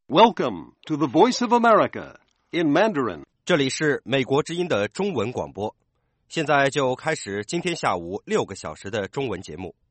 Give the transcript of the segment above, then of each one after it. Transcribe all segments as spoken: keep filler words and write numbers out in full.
Welcome to the Voice of America in Mandarin. 这里是美国之音的中文广播，现在就开始今天下午六个小时的中文节目。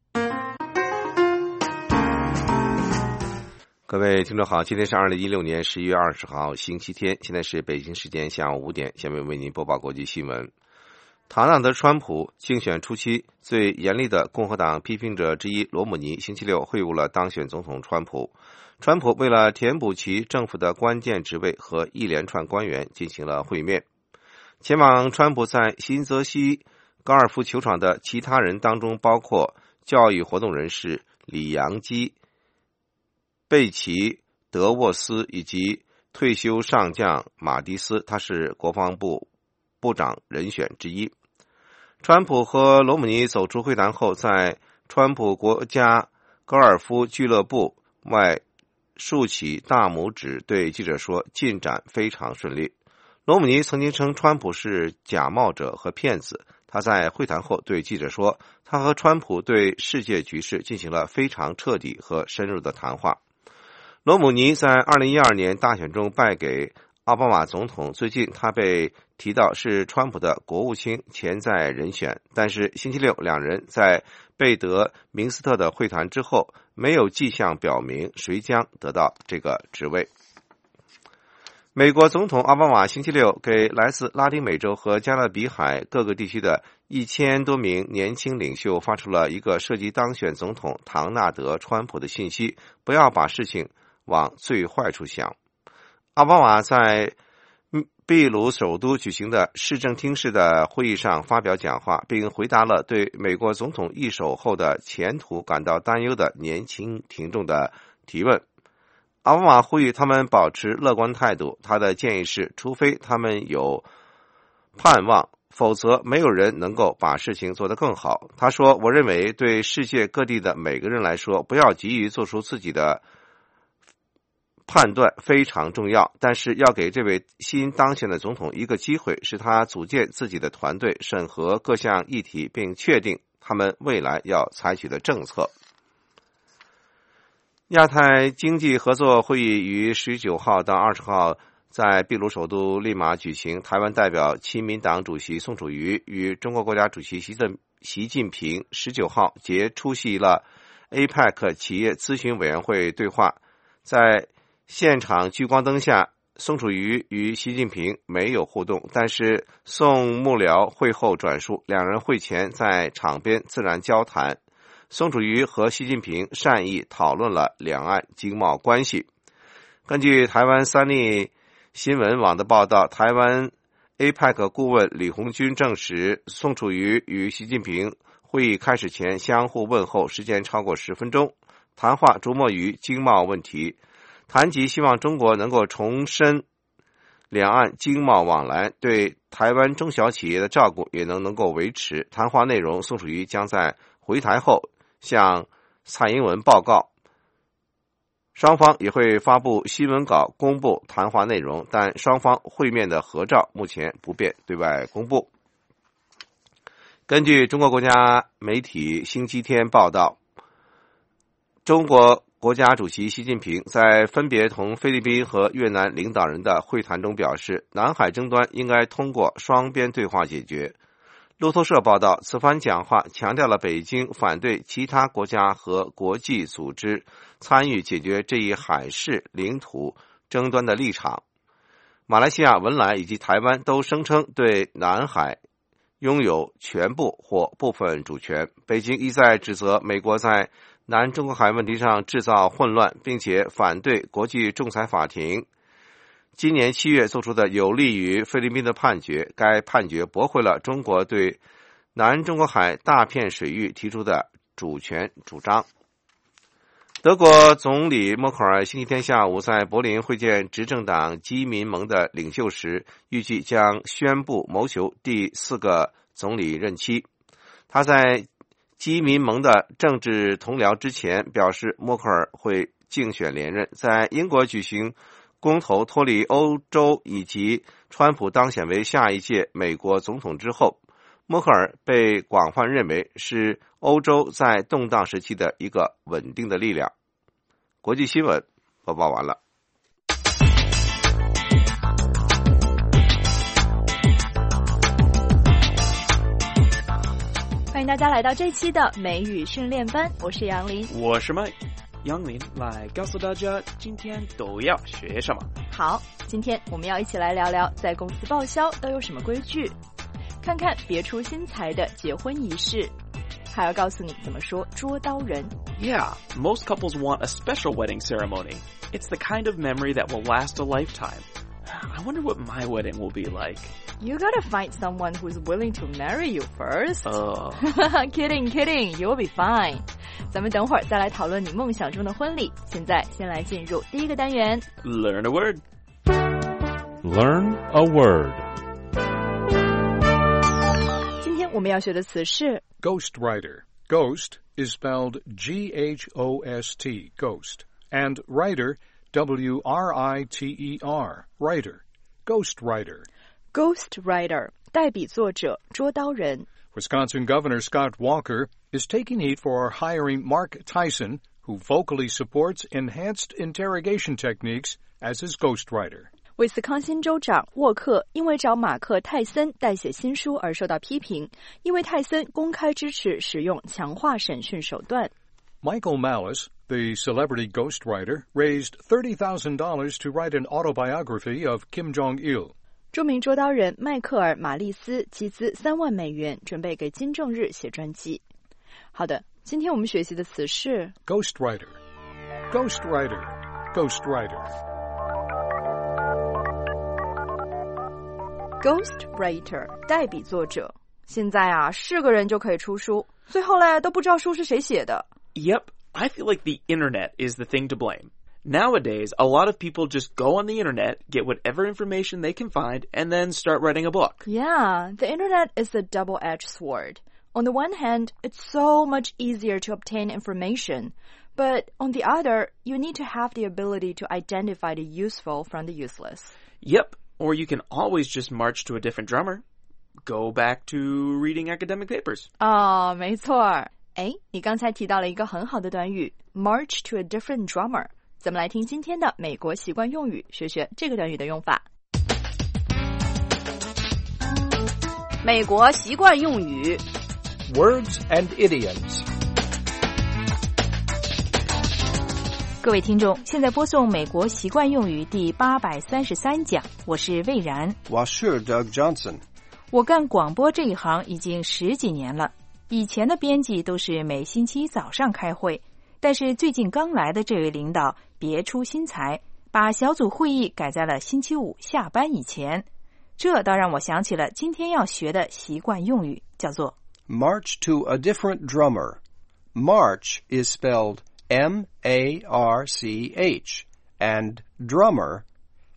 各位听众好，今天是二零一六年十一月二十号星期天，现在是北京时间下午五点，下面为您播报国际新闻。唐纳德·川普竞选初期最严厉的共和党批评者之一罗姆尼星期六会晤了当选总统川普。川普为了填补其政府的关键职位和一连串官员进行了会面。前往川普在新泽西高尔夫球场的其他人当中包括教育活动人士里扬基、贝奇、德沃斯以及退休上将马蒂斯，他是国防部部长人选之一。川普和罗姆尼走出会谈后，在川普国家高尔夫俱乐部外竖起大拇指对记者说，进展非常顺利。罗姆尼曾经称川普是假冒者和骗子。他在会谈后对记者说，他和川普对世界局势进行了非常彻底和深入的谈话。罗姆尼在二零一二年大选中败给奥巴马总统，最近他被提到是川普的国务卿潜在人选，但是星期六两人在贝德明斯特的会谈之后，没有迹象表明谁将得到这个职位。美国总统奥巴马星期六给来自拉丁美洲和加勒比海各个地区的一千多名年轻领袖发出了一个涉及当选总统唐纳德·川普的信息，不要把事情往最坏处想。奥巴马在秘鲁首都举行的市政厅式的会议上发表讲话，并回答了对美国总统一手后的前途感到担忧的年轻听众的提问。奥巴马呼吁他们保持乐观态度，他的建议是，除非他们有盼望，否则没有人能够把事情做得更好。他说，我认为对世界各地的每个人来说，不要急于做出自己的判断非常重要，但是要给这位新当选的总统一个机会，使他组建自己的团队，审核各项议题，并确定他们未来要采取的政策。亚太经济合作会议于十九号到二十号在秘鲁首都利马举行，台湾代表亲民党主席宋楚瑜与中国国家主席习近习近平十九号节出席了 A P E C 企业咨询委员会对话。在现场聚光灯下，宋楚瑜与习近平没有互动，但是宋幕僚会后转述，两人会前在场边自然交谈。宋楚瑜和习近平善意讨论了两岸经贸关系。根据台湾三立新闻网的报道，台湾 A P E C 顾问李鸿钧证实，宋楚瑜与习近平会议开始前相互问候，时间超过十分钟，谈话着墨于经贸问题，谈及希望中国能够重申两岸经贸往来，对台湾中小企业的照顾也能能够维持。谈话内容，宋楚瑜将在回台后向蔡英文报告，双方也会发布新闻稿公布谈话内容，但双方会面的合照目前不便对外公布。根据中国国家媒体星期天报道，中国国家主席习近平在分别同菲律宾和越南领导人的会谈中表示，南海争端应该通过双边对话解决。路透社报道，此番讲话强调了北京反对其他国家和国际组织参与解决这一海事领土争端的立场。马来西亚、文莱以及台湾都声称对南海拥有全部或部分主权。北京一再指责美国在南中国海问题上制造混乱，并且反对国际仲裁法庭今年七月做出的有利于菲律宾的判决。该判决驳回了中国对南中国海大片水域提出的主权主张。德国总理默克尔星期天下午在柏林会见执政党基民盟的领袖时，预计将宣布谋求第四个总理任期。他在基民盟的政治同僚之前表示，默克尔会竞选连任。在英国举行公投脱离欧洲以及川普当选为下一届美国总统之后，默克尔被广泛认为是欧洲在动荡时期的一个稳定的力量。国际新闻播报完了。 迎大家来到这期的美语训练班，我是杨林， 我是 Mike。杨林来告诉大家今天都要学什么。 好，今天我们要一起来聊聊在公司报销都有什么规矩，看看别出心裁的结婚仪式，还要告诉你怎么说捉刀人。 Yeah, most couples want a special wedding ceremony. It's the kind of memory that will last a lifetime. I wonder what my wedding will be like. You gotta find someone who's willing to marry you first. Uh. Kidding, kidding, you'll be fine. 咱们等会儿再来讨论你梦想中的婚礼。现在先来进入第一个单元 Learn a word. Learn a word. 今天我们要学的词是 Ghostwriter. Ghost is spelled G H O S T, ghost. And writer, W R I T E R, writer. Ghostwriter. Ghostwriter, 代笔作者，捉刀人。 Wisconsin Governor Scott Walker is taking heat for hiring Mark Tyson, who vocally supports enhanced interrogation techniques, as his ghostwriter. 威斯康辛州长沃克因为找马克·泰森代写新书而受到批评，因为泰森公开支持使用强化审讯手段。 Michael Malice, the celebrity ghostwriter, raised thirty thousand dollars to write an autobiography of Kim Jong-il. 著名捉刀人迈克尔·马利斯集资三万美元，准备给金正日写传记。好的，今天我们学习的词是 Ghostwriter. Ghostwriter. Ghostwriter. Ghostwriter, 代笔作者。现在啊，是个人就可以出书，最后嘞都不知道书是谁写的。 Yep, I feel like the internet is the thing to blame. Nowadays, a lot of people just go on the internet, get whatever information they can find, and then start writing a book. Yeah, the internet is a double-edged sword. On the one hand, it's so much easier to obtain information. But on the other, you need to have the ability to identify the useful from the useless. Yep, or you can always just march to a different drummer. Go back to reading academic papers. 哦，没错。哎，你刚才提到了一个很好的短语 march to a different drummer。咱们来听今天的美国习惯用语，学学这个短语的用法。 美国习惯用语 Words and idioms. 各位听众，现在播送美国习惯用语第八百三十三讲，我是魏然。 我是 Doug Johnson. 我干广播这一行已经十几年了，以前的编辑都是每星期早上开会，但是最近刚来的这位领导别出心裁，把小组会议改在了星期五下班以前。这倒让我想起了今天要学的习惯用语，叫做 March to a different drummer. March is spelled M A R C H, and drummer,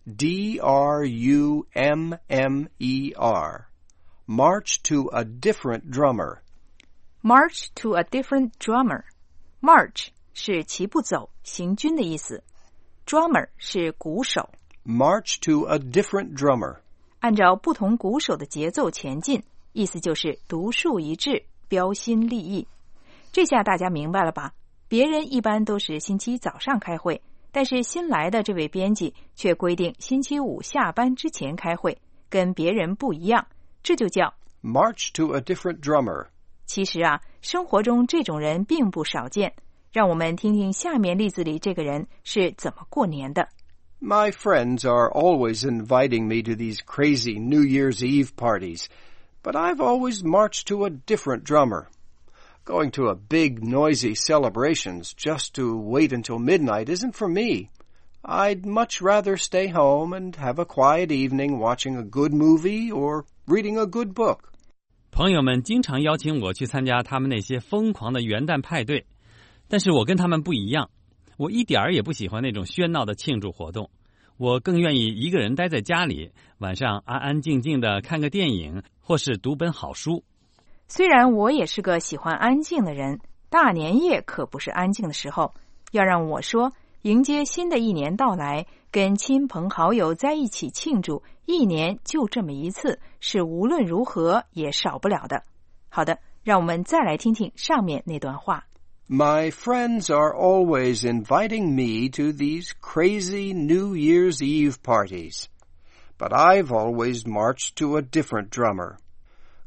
D R U M M E R. March to a different drummer. March to a different drummer. March 是齐步走、行军的意思。Drummer 是鼓手。 March to a different drummer. 按照不同鼓手的节奏前进，意思就是独树一帜、标新立异。这下大家明白了吧？别人一般都是星期早上开会，但是新来的这位编辑却规定星期五下班之前开会，跟别人不一样，这就叫 March to a different drummer. 其实啊，生活中这种人并不少见。让我们听听下面例子里这个人是怎么过年的。 My friends are always inviting me to these crazy New Year's Eve parties, but I've always marched to a different drummer. Going to a big, noisy celebrations just to wait until midnight isn't for me. I'd much rather stay home and have a quiet evening watching a good movie or reading a good book. 朋友们经常邀请我去参加他们那些疯狂的元旦派对，但是我跟他们不一样，我一点儿也不喜欢那种喧闹的庆祝活动，我更愿意一个人待在家里，晚上安安静静的看个电影，或是读本好书。 虽然我也是个喜欢安静的人，大年夜可不是安静的时候。要让我说，迎接新的一年到来，跟亲朋好友在一起庆祝，一年就这么一次，是无论如何也少不了的。好的，让我们再来听听上面那段话。 My friends are always inviting me to these crazy New Year's Eve parties, but I've always marched to a different drummer.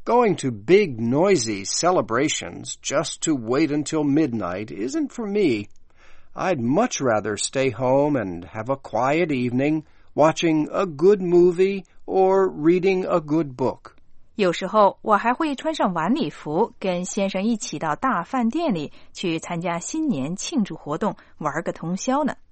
Going to big, noisy celebrations just to wait until midnight isn't for me. I'd much rather stay home and have a quiet evening, watching a good movie or reading a good book. 有时候我还会穿上晚礼服，跟先生一起到大饭店里去参加新年庆祝活动，玩个通宵呢。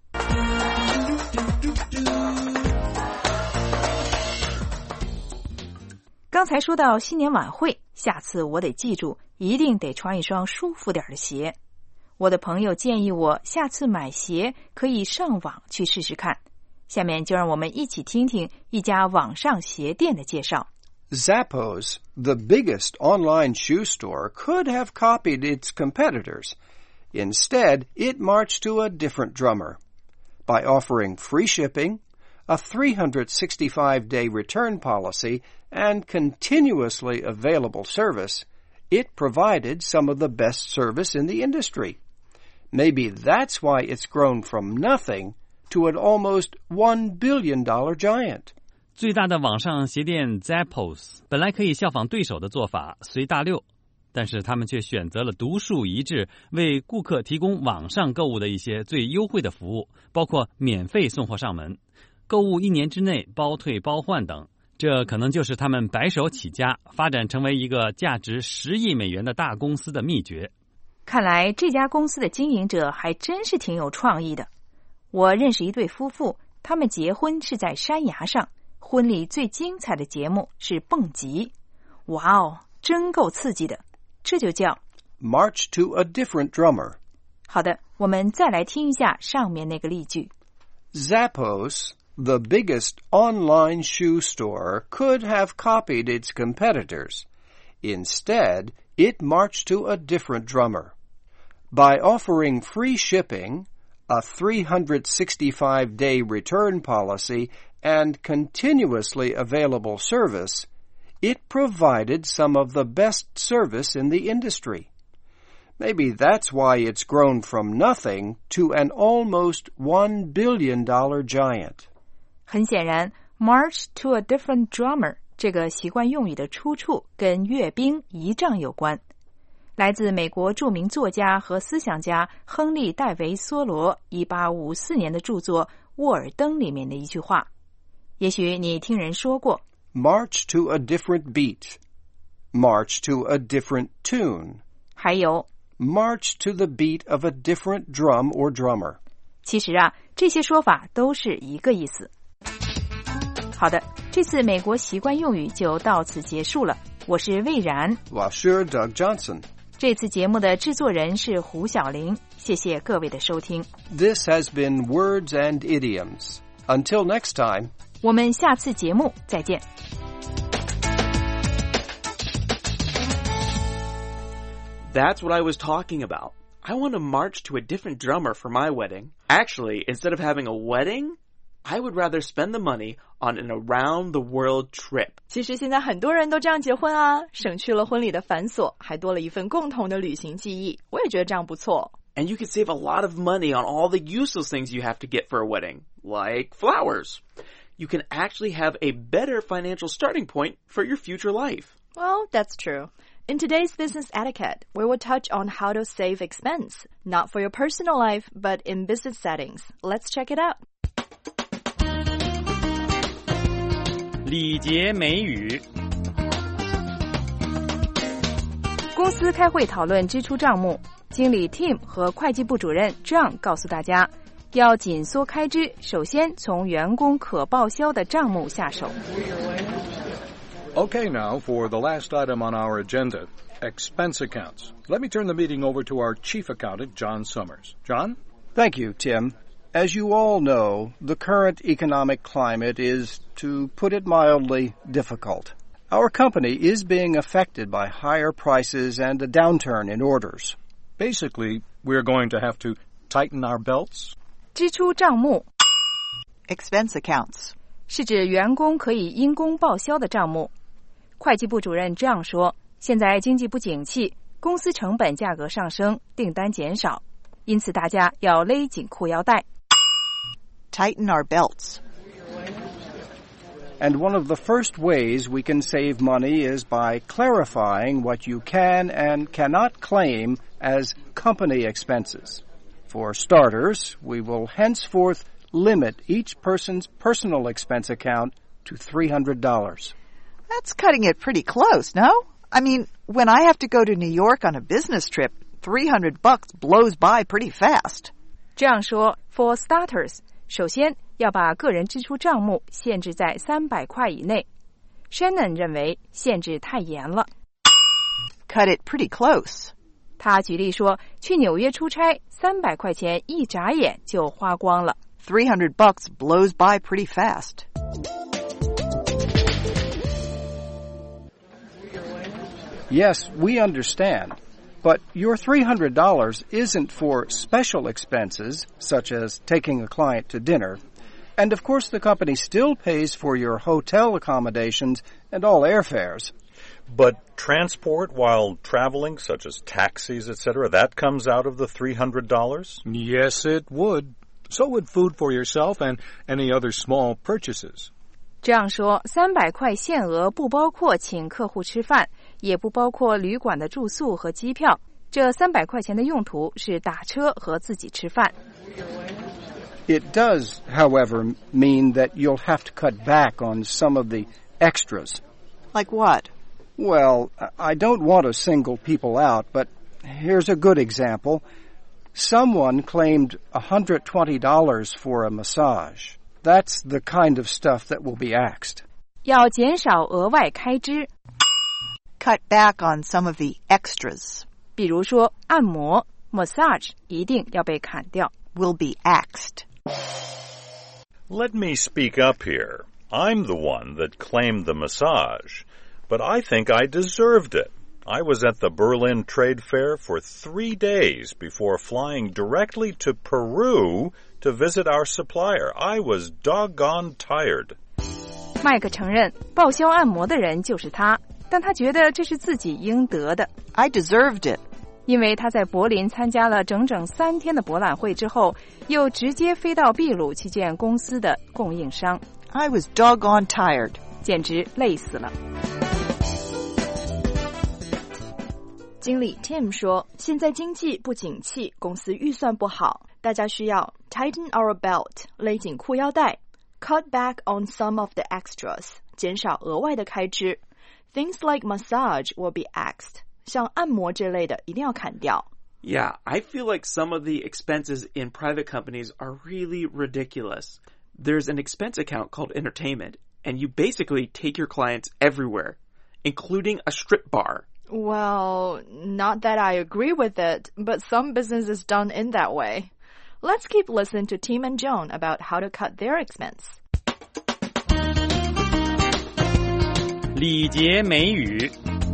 刚才说到新年晚会，下次我得记住，一定得穿一双舒服点的鞋。我的朋友建议我下次买鞋可以上网去试试看。下面就让我们一起听听一家网上鞋店的介绍。 Zappos, the biggest online shoe store, could have copied its competitors. Instead, it marched to a different drummer. By offering free shipping, a three hundred sixty-five day return policy, and continuously available service, it provided some of the best service in the industry. Maybe that's why it's grown from nothing to an almost one billion dollar giant. 最大的网上鞋店 Zappos 本来可以效仿对手的做法，随大溜，但是他们却选择了独树一帜，为顾客提供网上购物的一些最优惠的服务，包括免费送货上门、购物一年之内包退包换等。这可能就是他们白手起家，发展成为一个价值十亿美元的大公司的秘诀。 看来这家公司的经营者还真是挺有创意的。我认识一对夫妇，他们结婚是在山崖上，婚礼最精彩的节目是蹦极。哇哦，真够刺激的，这就叫 March to a different drummer. 好的，我们再来听一下上面那个例句。 Zappos, the biggest online shoe store, could have copied its competitors. Instead, it marched to a different drummer. By offering free shipping, a three hundred sixty-five day return policy, and continuously available service, it provided some of the best service in the industry. Maybe that's why it's grown from nothing to an almost one billion dollar giant. 很显然 march to a different drummer 这个习惯用语的出处跟阅兵仪仗有关。来自美国著名作家和思想家亨利·戴维·梭罗一八五四年的著作《沃尔登》里面的一句话，也许你听人说过 March to a different beat. March to a different tune. 还有 March to the beat of a different drum or drummer. 其实啊，这些说法都是一个意思。好的，这次美国习惯用语就到此结束了。我是魏然， 我是 Doug Johnson。 这次节目的制作人是胡小玲，谢谢各位的收听。 This has been Words and Idioms. Until next time. 我们下次节目再见。 That's what I was talking about. I want to march to a different drummer for my wedding. Actually, instead of having a wedding, I would rather spend the money on an around-the-world trip. 其实现在很多人都这样结婚啊，省去了婚礼的繁琐，还多了一份共同的旅行记忆。我也觉得这样不错。 And you could save a lot of money on all the useless things you have to get for a wedding, like flowers. You can actually have a better financial starting point for your future life. Well, that's true. In today's business etiquette, we will touch on how to save expense, not for your personal life, but in business settings. Let's check it out. 礼节美语。 公司开会讨论支出账目，经理 Tim 和会计部主任 John 告诉大家，要紧缩开支，首先从员工可报销的账目下手。 Okay, now for the last item on our agenda, expense accounts. Let me turn the meeting over to our chief accountant, John Summers. John? Thank you, Tim. As you all know, the current economic climate is, to put it mildly, difficult. Our company is being affected by higher prices and a downturn in orders. Basically, we're going to have to tighten our belts. 支出账目 Expense accounts. 是指员工可以因公报销的账目。会计部主任这样说，现在经济不景气，公司成本价格上升，订单减少，因此大家要勒紧裤腰带。 Tighten our belts. And one of the first ways we can save money is by clarifying what you can and cannot claim as company expenses. For starters, we will henceforth limit each person's personal expense account to three hundred dollars. That's cutting it pretty close, no? I mean, when I have to go to New York on a business trip, three hundred bucks blows by pretty fast. 这样说 ，for starters， 首先要把个人支出账目限制在三百块以内。Shannon 认为限制太严了。 Cut it pretty close. 他举例说，去纽约出差，三百块钱一眨眼就花光了。 three hundred bucks blows by pretty fast. Yes, we understand. But your three hundred dollars isn't for special expenses, such as taking a client to dinner. And of course the company still pays for your hotel accommodations and all airfares. But transport while traveling, such as taxis, et cetera, that comes out of the three hundred dollars? Yes, it would. So would food for yourself and any other small purchases. 这样说，三百块限额不包括请客户吃饭，也不包括旅馆的住宿和机票。这三百块钱的用途是打车和自己吃饭。 It does, however, mean that you'll have to cut back on some of the extras. Like what? Well, I don't want to single people out, but here's a good example. Someone claimed one hundred twenty dollars for a massage. That's the kind of stuff that will be axed. 要减少额外开支。 Cut back on some of the extras. 比如说按摩 massage 一定要被砍掉。 Will be axed. Let me speak up here. I'm the one that claimed the massage, but I think I deserved it. I was at the Berlin Trade Fair for three days before flying directly to Peru to visit our supplier. I was doggone tired. 麦克承认报销按摩的人就是他，但他觉得这是自己应得的。 I deserved it. 因为他在柏林参加了整整三天的博览会之后，又直接飞到秘鲁去见公司的供应商。 I was doggone tired. 简直累死了。 经理 Tim 说，现在经济不景气，公司预算不好，大家需要 tighten our belt 勒紧裤腰带 cut back on some of the extras 减少额外的开支 things like massage will be axed 像按摩之类的一定要砍掉。 Yeah, I feel like some of the expenses in private companies are really ridiculous. There's an expense account called entertainment, and you basically take your clients everywhere, including a strip bar. Well, not that I agree with it, but some business is done in that way. Let's keep listening to Tim and Joan about how to cut their expense. 礼节美语。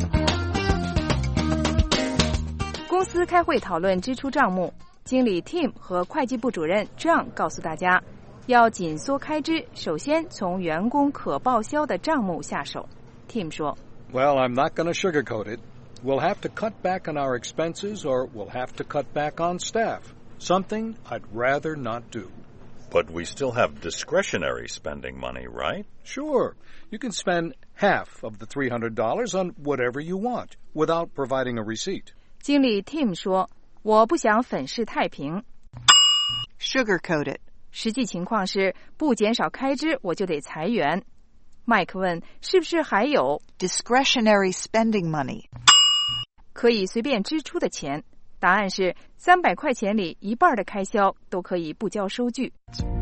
公司开会讨论支出账目，经理 Tim 和会计部主任 John 告诉大家，要紧缩开支，首先从员工可报销的账目下手。Tim 说 Well, I'm not going to sugarcoat it. We'll have to cut back on our expenses or we'll have to cut back on staff. Something I'd rather not do. But we still have discretionary spending money, right? Sure. You can spend half of the three hundred dollars on whatever you want without providing a receipt. 经理 Tim 说，我不想粉饰太平。 Sugarcoat it. 实际情况是，不减少开支，我就得裁员。麦克问，是不是还有 discretionary spending money? 可以随便支出的钱？答案是三百块钱里一半的开销都可以不交收据。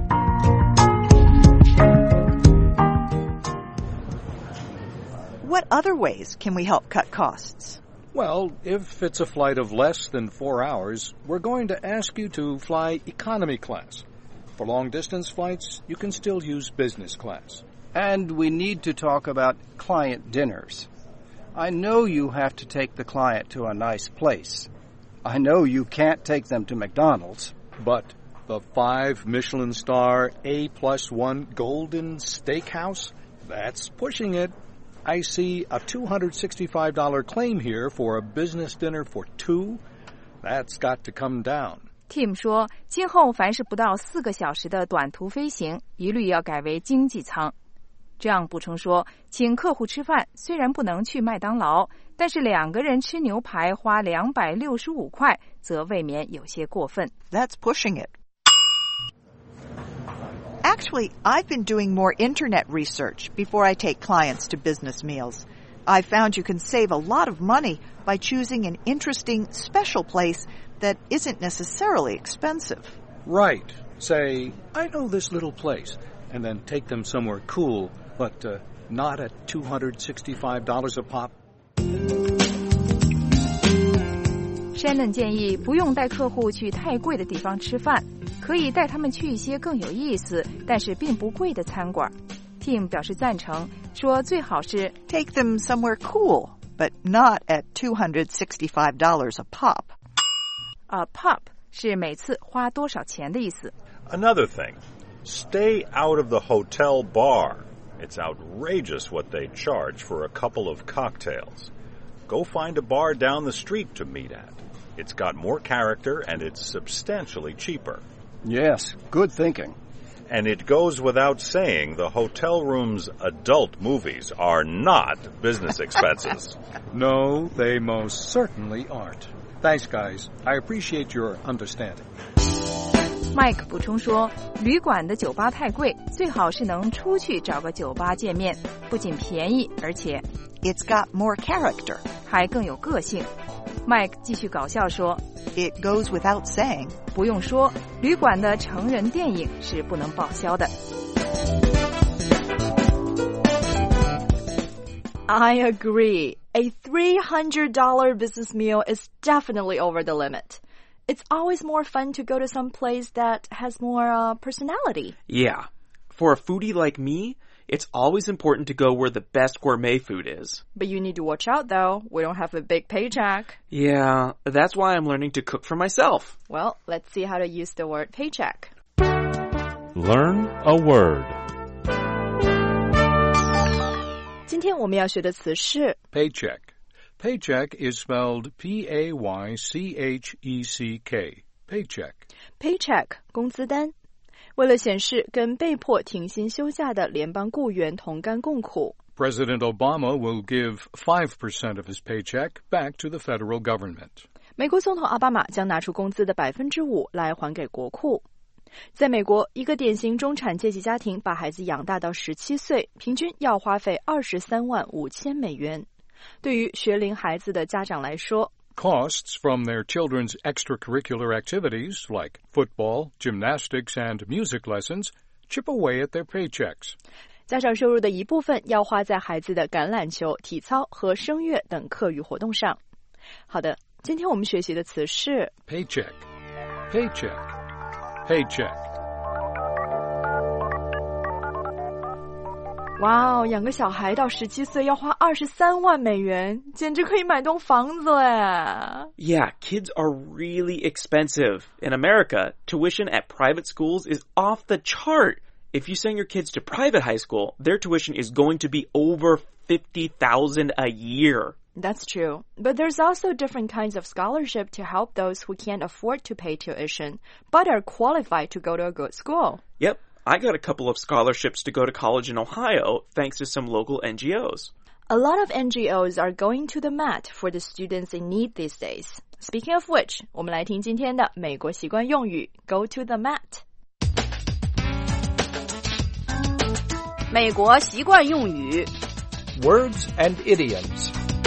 What other ways can we help cut costs? Well, if it's a flight of less than four hours, we're going to ask you to fly economy class. For long-distance flights, you can still use business class. And we need to talk about client dinners. I know you have to take the client to a nice place. I know you can't take them to McDonald's. But the five Michelin star A plus one Golden Steakhouse, that's pushing it. I see a two hundred sixty-five dollars claim here for a business dinner for two. That's got to come down. Tim 说，今后凡是不到四个小时的短途飞行，一律要改为经济舱。 这样补充说，请客户吃饭虽然不能去麦当劳，但是两个人吃牛排花两百六十五块，则未免有些过分。 That's pushing it. Actually, I've been doing more internet research before I take clients to business meals. I've found you can save a lot of money by choosing an interesting, special place that isn't necessarily expensive. Right. Say, I know this little place, and then take them somewhere cool, but uh, not at two hundred sixty-five dollars a pop. Shannon 建议不用带客户去太贵的地方吃饭，可以带他们去一些更有意思但是并不贵的餐馆。Tim 表示赞成，说最好是 take them somewhere cool, but not at two hundred sixty-five dollars a pop. A pop 是每次花多少钱的意思。 Another thing, stay out of the hotel bar. It's outrageous what they charge for a couple of cocktails. Go find a bar down the street to meet at. It's got more character and it's substantially cheaper. Yes, good thinking. And it goes without saying the hotel room's adult movies are not business expenses. No, they most certainly aren't. Thanks, guys. I appreciate your understanding. Mike 补充说，旅馆的酒吧太贵，最好是能出去找个酒吧见面，不仅便宜，而且 It's got more character. 还更有个性。Mike 继续搞笑说 It goes without saying. 不用说，旅馆的成人电影是不能报销的。 I agree. A three hundred dollars business meal is definitely over the limit. It's always more fun to go to some place that has more uh, personality. Yeah. For a foodie like me, it's always important to go where the best gourmet food is. But you need to watch out, though. We don't have a big paycheck. Yeah, that's why I'm learning to cook for myself. Well, let's see how to use the word paycheck. Learn a word. 今天我们要学的词是 Paycheck. Paycheck is spelled P A Y C H E C K. Paycheck. Paycheck 工资单。为了显示跟被迫停薪休假的联邦雇员同甘共苦， President Obama will give five percent of his paycheck back to the federal government. 美国总统奥巴马将拿出工资的百分之五来还给国库。在美国，一个典型中产阶级家庭把孩子养大到十七岁，平均要花费二十三万五千美元。对于学龄孩子的家长来说， Costs from their children's extracurricular activities like football, gymnastics, and music lessons chip away at their paychecks. 家长收入的一部分要花在孩子的橄榄球、体操和声乐等课余活动上。好的，今天我们学习的词是 Paycheck. Paycheck. Paycheck. 哇哦，养个小孩到十七岁要花二十三万美元，简直可以买栋房子哎。 Yeah, kids are really expensive. In America, tuition at private schools is off the chart. If you send your kids to private high school, their tuition is going to be over fifty thousand dollars a year. That's true. But there's also different kinds of scholarship to help those who can't afford to pay tuition, but are qualified to go to a good school. Yep. I got a couple of scholarships to go to college in Ohio, thanks to some local N G Os. A lot of N G Os are going to the mat for the students in need these days. Speaking of which, 我们来听今天的美国习惯用语 Go to the mat. 美国习惯用语 Words and idioms.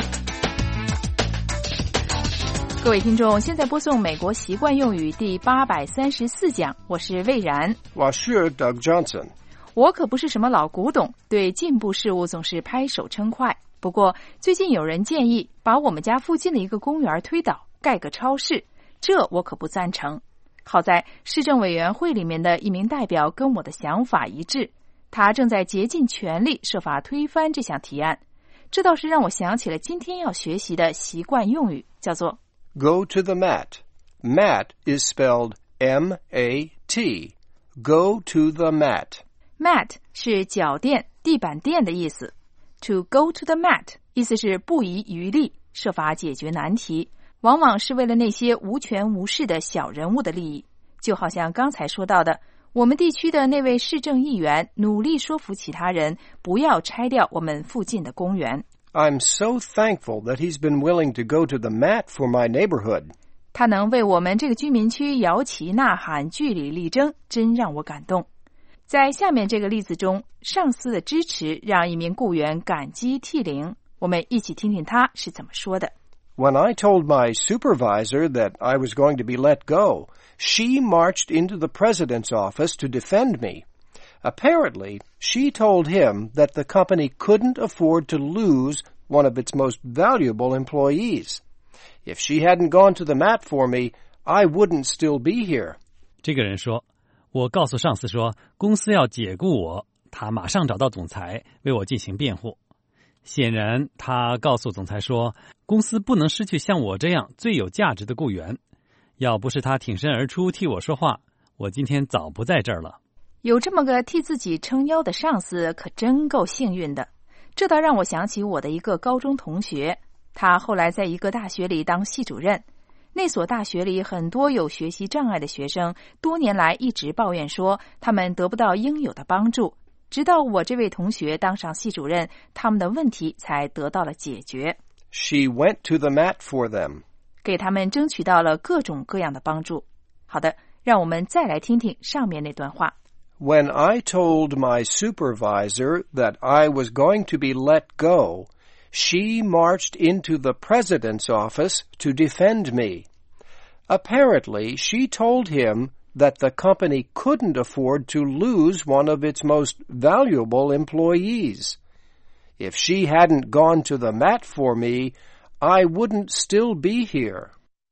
各位听众，现在播送美国习惯用语第八百三十四讲，我是魏然。 我是 Doug Johnson。 我可不是什么老古董，对进步事物总是拍手称快。不过最近有人建议把我们家附近的一个公园推倒，盖个超市，这我可不赞成。好在市政委员会里面的一名代表跟我的想法一致，他正在竭尽全力设法推翻这项提案。这倒是让我想起了今天要学习的习惯用语，叫做 Go to the mat. Mat is spelled M A T. Go to the mat. Mat 是脚垫、地板垫的意思。To go to the mat 意思是不遗余力，设法解决难题，往往是为了那些无权无势的小人物的利益。就好像刚才说到的， 我们地区的那位市政议员努力说服其他人不要拆掉我们附近的公园。 I'm so thankful that he's been willing to go to the mat for my neighborhood. 他能为我们这个居民区摇旗呐喊、据理力争，真让我感动。在下面这个例子中，上司的支持让一名雇员感激涕零。我们一起听听他是怎么说的。 When I told my supervisor that I was going to be let go, she marched into the president's office to defend me. Apparently, she told him that the company couldn't afford to lose one of its most valuable employees. If she hadn't gone to the mat for me, I wouldn't still be here. 这个人说，我告诉上司说，公司要解雇我，他马上找到总裁为我进行辩护。显然，他告诉总裁说，公司不能失去像我这样最有价值的雇员。要不是他挺身而出替我说话，我今天早不在这儿了。 有这么个替自己撑腰的上司，可真够幸运的。这倒让我想起我的一个高中同学，他后来在一个大学里当系主任。那所大学里很多有学习障碍的学生，多年来一直抱怨说他们得不到应有的帮助。直到我这位同学当上系主任，他们的问题才得到了解决。 She went to the mat for them. 给他们争取到了各种各样的帮助。好的，让我们再来听听上面那段话。 When I told my supervisor that I was going to be let go, she marched into the president's office to defend me. Apparently, she told him that the company couldn't afford to lose one of its most valuable employees. If she hadn't gone to the mat for me, I wouldn't still be here.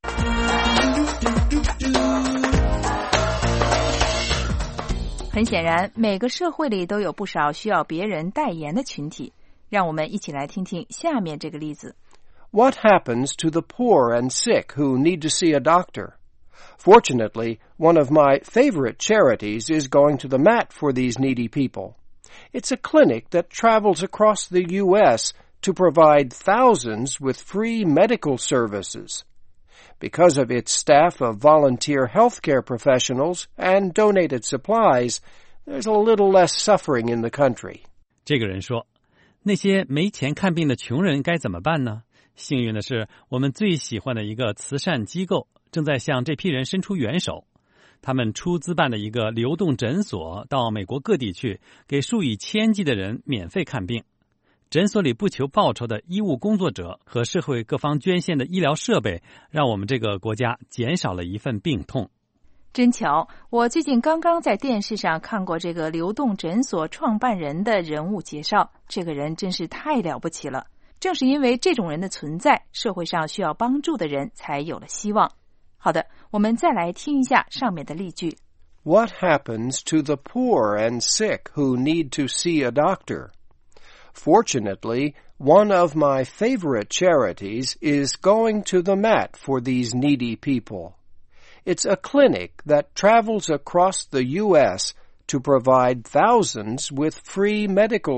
很显然，每个社会里都有不少需要别人代言的群体。让我们一起来听听下面这个例子。 What happens to the poor and sick who need to see a doctor?Fortunately, one of my favorite charities is going to the mat for these needy people. It's a clinic that travels across the U S to provide thousands with free medical services. Because of its staff of volunteer healthcare professionals and donated supplies, there's a little less suffering in the country. 这个人说，那些没钱看病的穷人该怎么办呢？幸运的是，我们最喜欢的一个慈善机构正在向这批人伸出援手。他们出资办的一个流动诊所到美国各地去，给数以千计的人免费看病。诊所里不求报酬的医务工作者和社会各方捐献的医疗设备，让我们这个国家减少了一份病痛。 真巧，我最近刚刚在电视上看过这个流动诊所创办人的人物介绍，这个人真是太了不起了。正是因为这种人的存在，社会上需要帮助的人才有了希望。好的，我们再来听一下上面的例句。 What happens to the poor and sick who need to see a doctor? Fortunately, one of my favorite charities is going to the mat for these needy people. It's a clinic that travels across the U S to provide thousands with free medical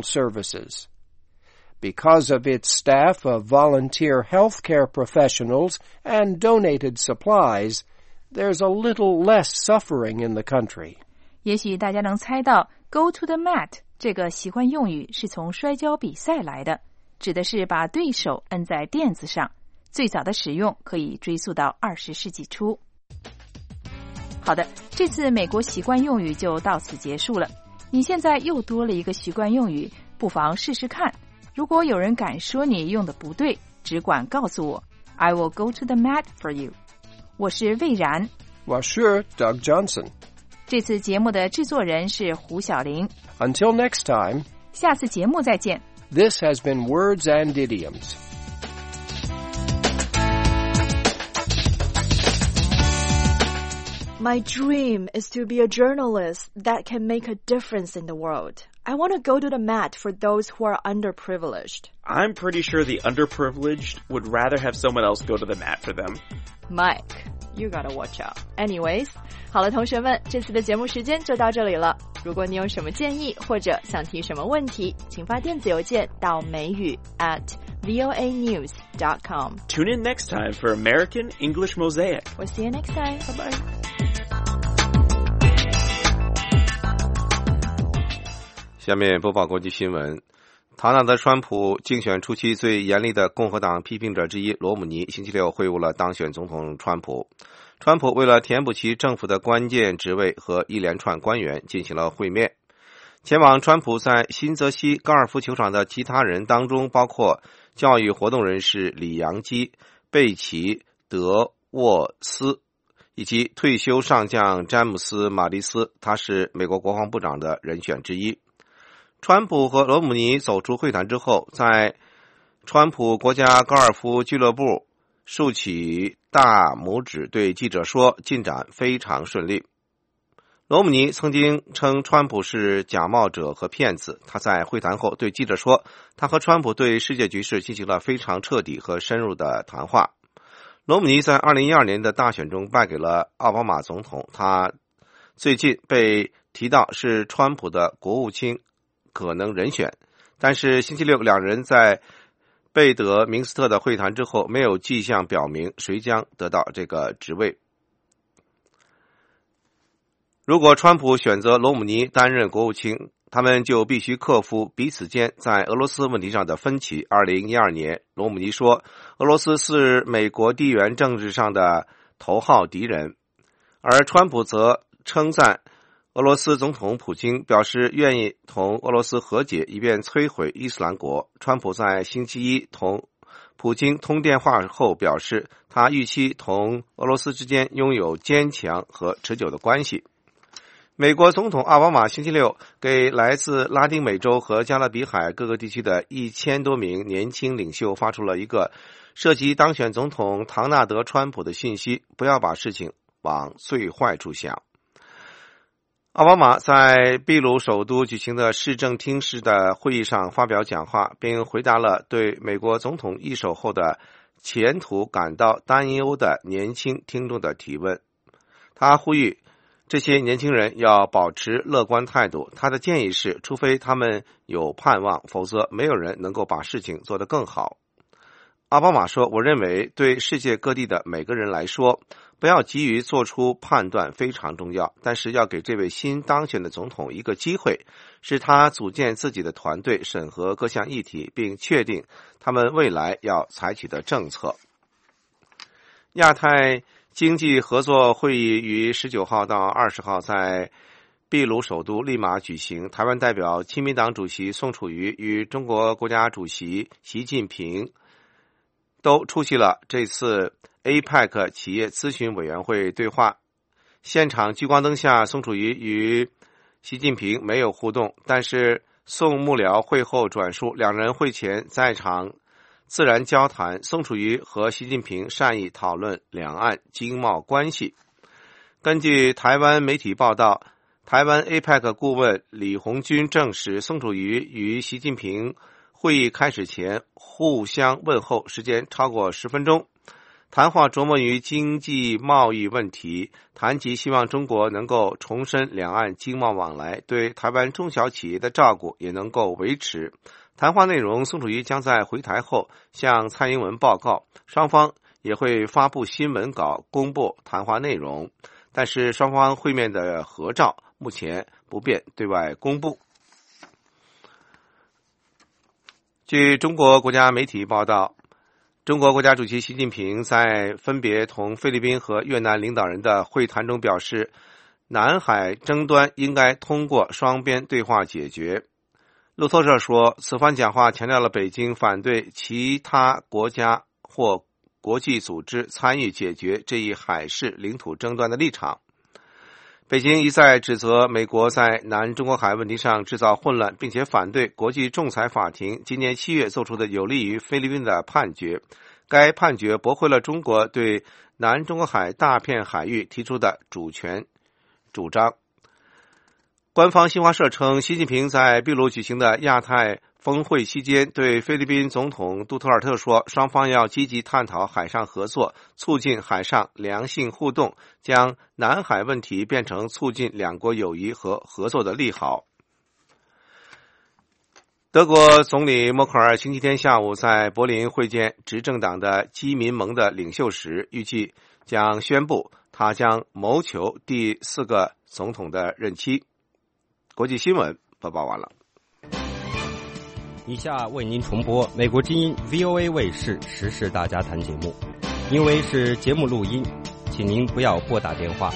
services.Because of its staff of volunteer healthcare professionals and donated supplies, there's a little less suffering in the country. 也许大家能猜到 go to the mat 这个习惯用语是从摔跤比赛来的，指的是把对手摁在垫子上。最早的使用可以追溯到二十世纪初。好的，这次美国习惯用语就到此结束了。你现在又多了一个习惯用语，不妨试试看。如果有人敢说你用的不对，只管告诉我 I will go to the mat for you。 我是魏然， 我是 Doug Johnson。 这次节目的制作人是胡小玲。 Until next time， 下次节目再见。 This has been Words and Idioms. My dream is to be a journalist that can make a difference in the world. I want to go to the mat for those who are underprivileged. I'm pretty sure the underprivileged would rather have someone else go to the mat for them. Mike, you gotta watch out. Anyways, 好了，同学们，这次的节目时间就到这里了。如果你有什么建议或者想提什么问题，请发电子邮件到美语 at voa news dot com. Tune in next time for American English Mosaic. We'll see you next time. Bye-bye. 下面播报国际新闻。唐纳德·川普竞选初期最严厉的共和党批评者之一罗姆尼星期六会晤了当选总统川普。川普为了填补其政府的关键职位和一连串官员进行了会面。前往川普在新泽西高尔夫球场的其他人当中包括教育活动人士里扬基、贝奇、德沃斯以及退休上将詹姆斯·马利斯，他是美国国防部长的人选之一。川普和罗姆尼走出会谈之后，在川普国家高尔夫俱乐部竖起大拇指对记者说，进展非常顺利。罗姆尼曾经称川普是假冒者和骗子，他在会谈后对记者说，他和川普对世界局势进行了非常彻底和深入的谈话。罗姆尼在二零一二年的大选中败给了奥巴马总统，他最近被提到是川普的国务卿可能人选，但是星期六两人在贝德明斯特的会谈之后，没有迹象表明谁将得到这个职位。如果川普选择罗姆尼担任国务卿，他们就必须克服彼此间在俄罗斯问题上的分歧。二零一二年，罗姆尼说，俄罗斯是美国地缘政治上的头号敌人，而川普则称赞俄罗斯总统普京，表示愿意同俄罗斯和解，以便摧毁伊斯兰国。川普在星期一同普京通电话后表示，他预期同俄罗斯之间拥有坚强和持久的关系。美国总统奥巴马星期六给来自拉丁美洲和加勒比海各个地区的一千多名年轻领袖发出了一个涉及当选总统唐纳德·川普的信息：不要把事情往最坏处想。奥巴马在秘鲁首都举行的市政厅式的会议上发表讲话，并回答了对美国总统一手后的前途感到担忧的年轻听众的提问。他呼吁这些年轻人要保持乐观态度。他的建议是，除非他们有盼望，否则没有人能够把事情做得更好。奥巴马说，我认为对世界各地的每个人来说，不要急于做出判断非常重要，但是要给这位新当选的总统一个机会，使他组建自己的团队，审核各项议题，并确定他们未来要采取的政策。亚太经济合作会议于十九号到二十号在秘鲁首都利马举行。台湾代表亲民党主席宋楚瑜与中国国家主席习近平都出席了这次 A P E C 企业咨询委员会对话。现场聚光灯下，宋楚瑜与习近平没有互动，但是宋幕僚会后转述，两人会前在场自然交谈，宋楚瑜和习近平善意讨论两岸经贸关系。根据台湾媒体报道，台湾 A P E C 顾问李鸿钧证实，宋楚瑜与习近平会议开始前互相问候，时间超过十分钟。谈话琢磨于经济贸易问题，谈及希望中国能够重申两岸经贸往来，对台湾中小企业的照顾也能够维持。谈话内容，宋楚瑜将在回台后向蔡英文报告，双方也会发布新闻稿公布谈话内容，但是双方会面的合照目前不便对外公布。据中国国家媒体报道，中国国家主席习近平在分别同菲律宾和越南领导人的会谈中表示，南海争端应该通过双边对话解决。路透社说，此番讲话强调了北京反对其他国家或国际组织参与解决这一海事领土争端的立场。北京一再指责美国在南中国海问题上制造混乱，并且反对国际仲裁法庭今年七月做出的有利于菲律宾的判决。该判决驳回了中国对南中国海大片海域提出的主权主张。官方新华社称，习近平在秘鲁举行的亚太峰会期间对菲律宾总统杜特尔特说，双方要积极探讨海上合作，促进海上良性互动，将南海问题变成促进两国友谊和合作的利好。德国总理默克尔星期天下午在柏林会见执政党的基民盟的领袖时，预计将宣布他将谋求第四个总统的任期。国际新闻播报完了。 以下为您重播美国之音 V O A 卫视时事大家谈节目，因为是节目录音，请您不要拨打电话。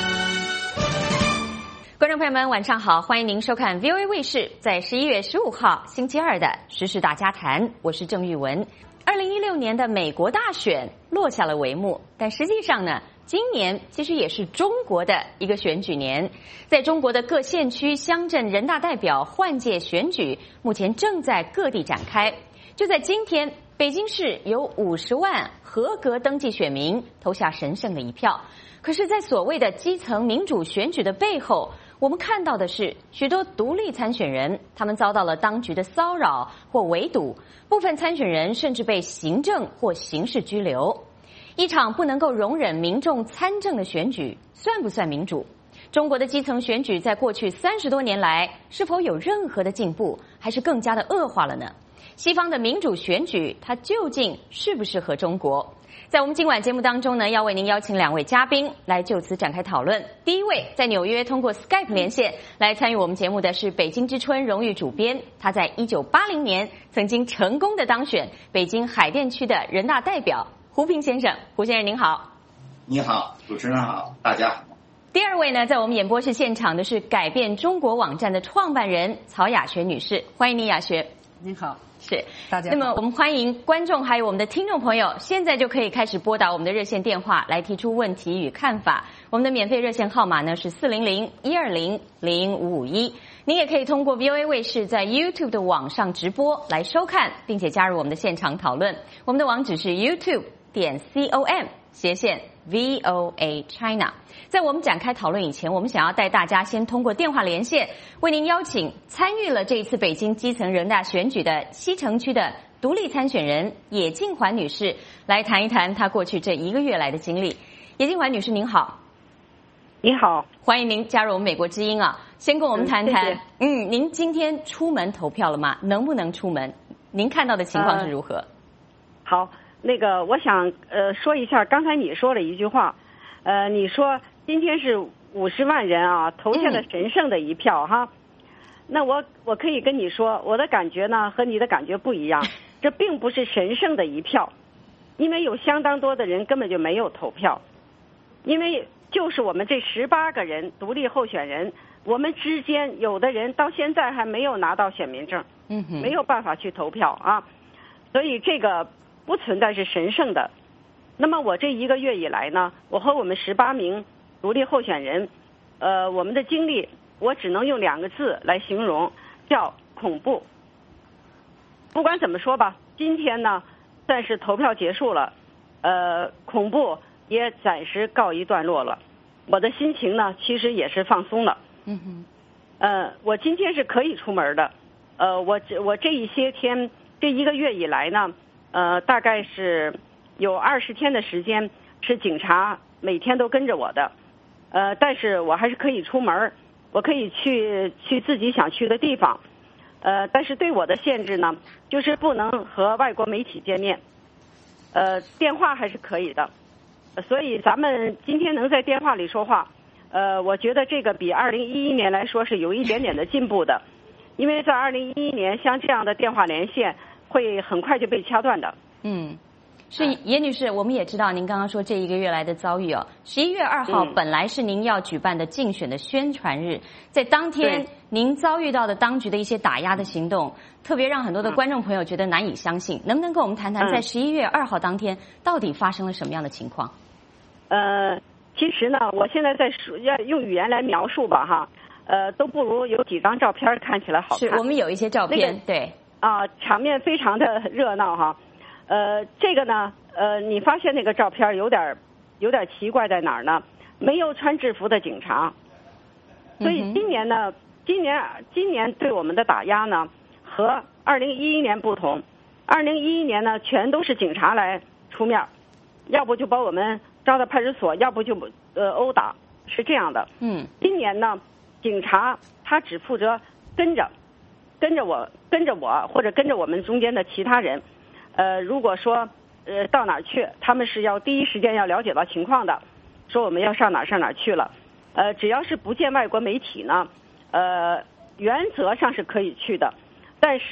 观众朋友们，晚上好，欢迎您收看 V O A 卫视在十一月十五号星期二的时事大家谈，我是郑玉文。二零一六年的美国大选落下了帷幕，但实际上呢，今年其实也是中国的一个选举年。在中国的各县区、乡镇人大代表换届选举目前正在各地展开。就在今天，北京市有五十万合格登记选民投下神圣的一票。可是，在所谓的基层民主选举的背后，我们看到的是许多独立参选人，他们遭到了当局的骚扰或围堵，部分参选人甚至被行政或刑事拘留。一场不能够容忍民众参政的选举，算不算民主？中国的基层选举在过去三十多年来，是否有任何的进步，还是更加的恶化了呢？西方的民主选举，它究竟适不适合中国？在我们今晚节目当中呢，要为您邀请两位嘉宾来就此展开讨论。第一位在纽约通过 Skype 连线来参与我们节目的是北京之春荣誉主编，他在一九八零年曾经成功的当选北京海淀区的人大代表胡平先生。胡先生您好。 你好，主持人好，大家好。 第二位呢，在我们演播室现场的是改变中国网站的创办人曹雅学女士，欢迎您雅学。 您好。 是， 大家好。 那么我们欢迎观众还有我们的听众朋友，现在就可以开始拨打我们的热线电话来提出问题与看法。我们的免费热线号码呢是四零零一二零零五五一。您也可以通过 V O A 卫视在 YouTube 的网上直播来收看，并且加入我们的现场讨论。我们的网址是 YouTube 点 com 斜线 V O A China。在我们展开讨论以前，我们想要带大家先通过电话连线，为您邀请参与了这一次北京基层人大选举的西城区的独立参选人野静环女士，来谈一谈她过去这一个月来的经历。野静环女士您好。 你好， 欢迎您加入我们美国之音啊！先跟我们谈谈，嗯, 谢谢嗯，您今天出门投票了吗？能不能出门？您看到的情况是如何？呃、 好，那个我想呃说一下，刚才你说了一句话，呃，你说今天是五十万人啊投下了神圣的一票、嗯、哈。那我我可以跟你说，我的感觉呢和你的感觉不一样，这并不是神圣的一票，因为有相当多的人根本就没有投票，因为就是我们这十八个人独立候选人，我们之间有的人到现在还没有拿到选民证， 嗯， 没有办法去投票啊，所以这个不存在是神圣的。那么我这一个月以来呢，我和我们十八名独立候选人，呃，我们的经历，我只能用两个字来形容，叫恐怖。不管怎么说吧，今天呢，算是投票结束了，呃，恐怖也暂时告一段落了。我的心情呢，其实也是放松了。 嗯哼。 呃，我今天是可以出门的。呃，我我这一些天，这一个月以来呢，呃，大概是有二十天的时间是警察每天都跟着我的。呃，但是我还是可以出门，我可以去去自己想去的地方。呃，但是对我的限制呢，就是不能和外国媒体见面。呃，电话还是可以的。所以咱们今天能在电话里说话，呃，我觉得这个比二零一一年来说是有一点点的进步的，因为在二零一一年像这样的电话连线会很快就被掐断的。 嗯，是野女士，我们也知道您刚刚说这一个月来的遭遇哦。十一月二号本来是您要举办的竞选的宣传日，在当天您遭遇到的当局的一些打压的行动，特别让很多的观众朋友觉得难以相信。能不能跟我们谈谈，在十一月二号当天到底发生了什么样的情况？ 呃，其实呢，我现在在说要用语言来描述吧，哈，呃，都不如有几张照片看起来好看。 是我们有一些照片，那个、 对啊，场面非常的热闹哈。呃，这个呢，呃，你发现那个照片有点有点奇怪在哪儿呢？没有穿制服的警察，所以今年呢，今年今年对我们的打压呢，和二零一一年不同。二零一一年呢，全都是警察来出面，要不就把我们抓到派出所，要不就呃殴打，是这样的。 嗯， 今年呢，警察他只负责跟着，跟着我，跟着我，或者跟着我们中间的其他人。呃，如果说呃到哪儿去，他们是要第一时间要了解到情况的，说我们要上哪儿上哪儿去了。呃，只要是不见外国媒体呢，呃，原则上是可以去的。但是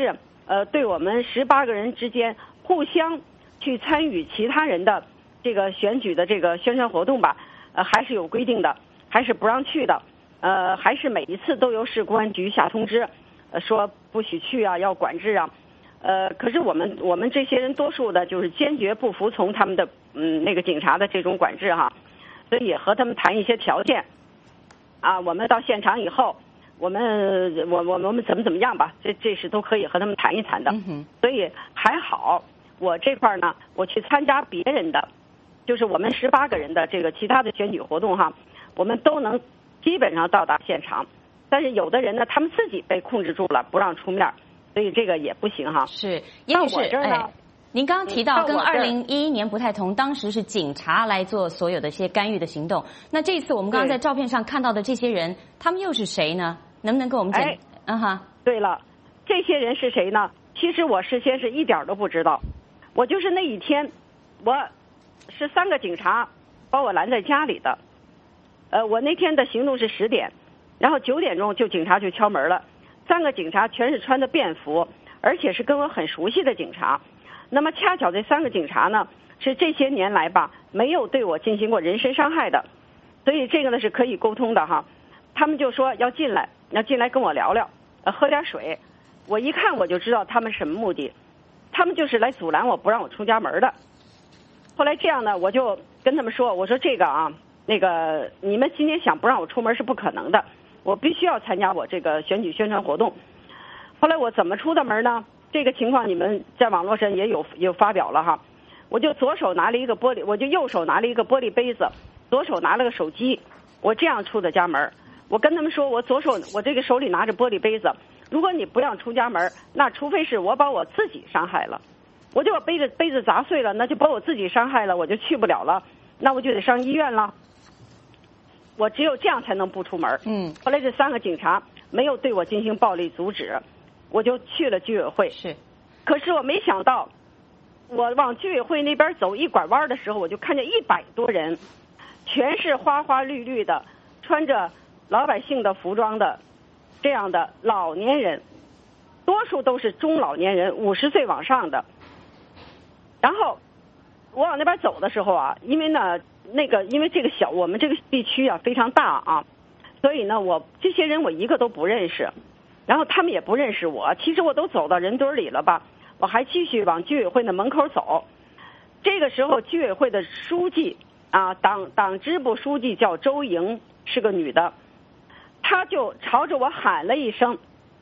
呃，对我们十八个人之间互相去参与其他人的这个选举的这个宣传活动吧，呃，还是有规定的，还是不让去的，呃，还是每一次都由市公安局下通知，呃，说不许去啊，要管制啊。呃，可是我们我们这些人多数的就是坚决不服从他们的嗯那个警察的这种管制哈，所以也和他们谈一些条件，啊，我们到现场以后，我们我我我们怎么怎么样吧，这这是都可以和他们谈一谈的。 嗯、 所以还好，我这块呢，我去参加别人的，就是我们十八个人的这个其他的选举活动哈，我们都能基本上到达现场，但是有的人呢，他们自己被控制住了，不让出面。所以这个也不行哈。 是，叶女士，哎，您刚刚提到跟二零一一年不太同，当时是警察来做所有的一些干预的行动。那这一次我们刚刚在照片上看到的这些人，他们又是谁呢？能不能跟我们讲？ 哎， 嗯哈。 对了，这些人是谁呢？其实我事先是一点都不知道，我就是那一天，我是三个警察把我拦在家里的。呃，我那天的行动是十点，然后九点钟就警察就敲门了。三个警察全是穿的便服，而且是跟我很熟悉的警察。那么恰巧这三个警察呢，是这些年来吧没有对我进行过人身伤害的，所以这个呢是可以沟通的哈。他们就说要进来，要进来跟我聊聊，呃，喝点水。我一看我就知道他们什么目的，他们就是来阻拦我不让我出家门的。后来这样呢，我就跟他们说，我说这个啊，那个你们今天想不让我出门是不可能的。我必须要参加我这个选举宣传活动。后来我怎么出的门呢？这个情况你们在网络上也有有发表了哈。我就左手拿了一个玻璃，我就右手拿了一个玻璃杯子，左手拿了个手机，我这样出的家门。我跟他们说，我左手我这个手里拿着玻璃杯子，如果你不让出家门，那除非是我把我自己伤害了，我就把杯子杯子砸碎了，那就把我自己伤害了，我就去不了了，那我就得上医院了。我只有这样才能不出门。 嗯， 后来这三个警察没有对我进行暴力阻止，我就去了居委会。 是， 可是我没想到，我往居委会那边走一拐弯的时候，我就看见一百多人，全是花花绿绿的，穿着老百姓的服装的这样的老年人，多数都是中老年人，五十岁往上的。然后我往那边走的时候啊，因为呢。那个，因为这个小，我们这个地区啊非常大啊，所以呢，我这些人我一个都不认识，然后他们也不认识我。其实我都走到人堆里了吧，我还继续往居委会的门口走。这个时候，居委会的书记啊，党党支部书记叫周莹，是个女的，她就朝着我喊了一声